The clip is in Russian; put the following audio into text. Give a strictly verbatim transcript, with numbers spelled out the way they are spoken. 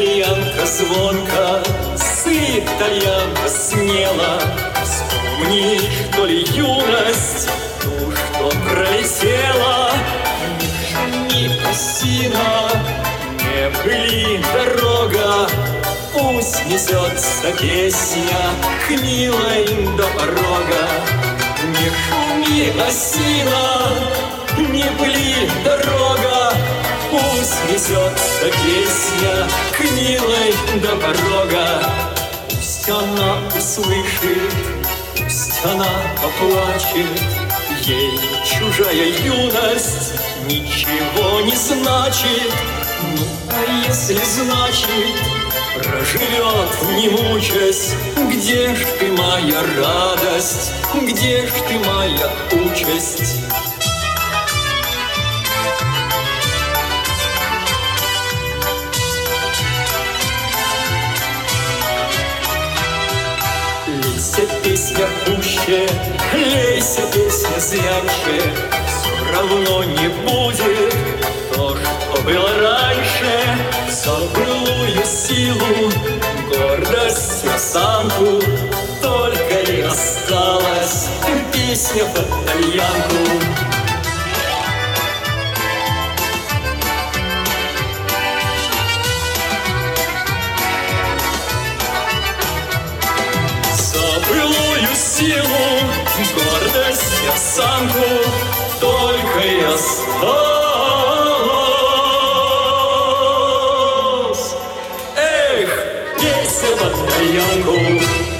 тальянка звонко, сыпь, тальянка смело. Вспомни, что ли юность, ту, что пролетела. Не шуми, осина, не пыли дорога, пусть несется песня к милой до порога. Не шуми, осина, не пыли дорога, пусть несется песня к милой до порога. Пусть она услышит, пусть она поплачет, ей чужая юность ничего не значит. Ну, а если значит, проживет, не мучаясь, где ж ты, моя радость, где ж ты, моя участь? Лейся, песня пуще, лейся, песня звяньше, все равно не будет то, что было раньше. За былую силу, гордость, осанку только и осталась песня под тальянку. Былую силу, гордость и осанку только и осталось. Эх, песня под тальянку.